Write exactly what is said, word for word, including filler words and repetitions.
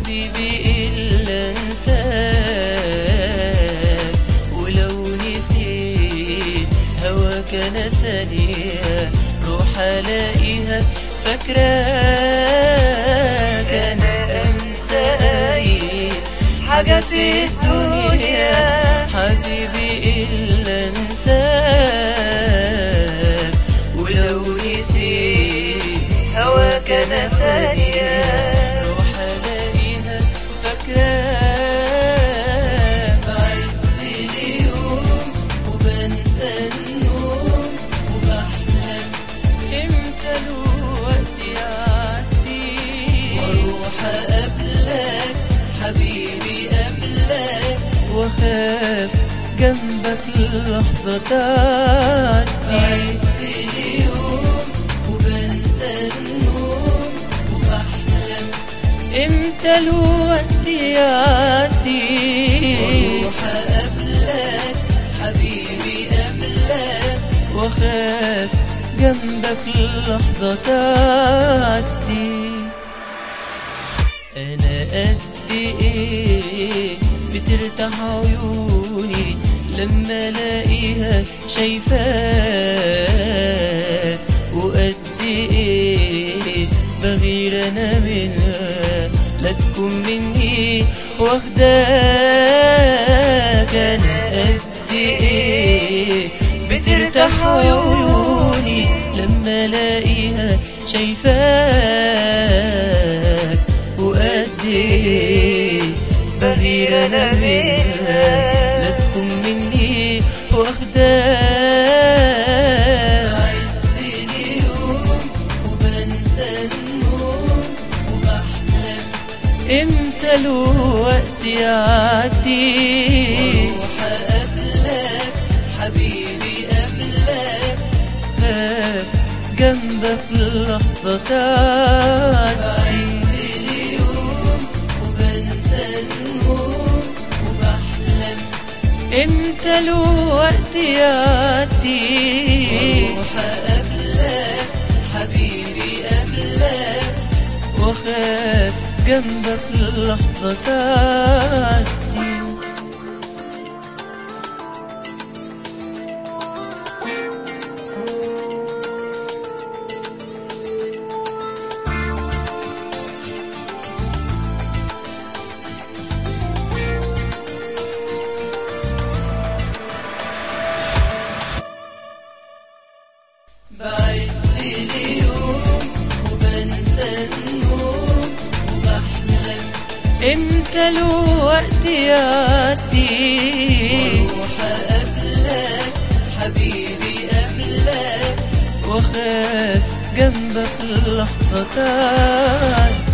حبيبي إلا انساك، ولو نسيت هواك أنا ثانية روح ألاقيها فاكراك. أنا أنسى أي حاجة في الدنيا حبيبي إلا انساك، ولو نسيت هواك أنا ثانية روح ألاقيها فاكراك. بعز اليوم وبنسى النوم وبحلم امتى الوقت يعدي واروح اقابلك حبيبي قبلك، واخاف جنبك لحظة تعدي. بعز اليوم وبنسى النوم وبحلم امتى الوقت يعدي واروح اقابلك حبيبي قبلك، واخاف جنبك لحظة تعدي. أنا قد إيه بترتاح عيوني لما ألاقيها شايفاك، وقد إيه بغير أنا منها لا تكون مني واخداك. أنا قد إيه بترتاح عيوني لما الاقيها شايفاك، وقد ايه بغير انا منها لا تكون مني واخداك. بعز اليوم وبنسى النوم وبحلم امتى الوقت يعدي واروح اقابلك حبيبي قبلك، خاف جنبك لحظة تعدي. بعز اليوم وبنسى النوم وبحلم امتى الوقت يعدي واروح اقابلك حبيبي قبلك، واخاف جنبك لحظة تعدي. بعز اليوم وبنسى النوم وبحلم امتى الوقت يعدي واروح اقابلك حبيبي قبلك، واخاف جنبك لحظة تعدي.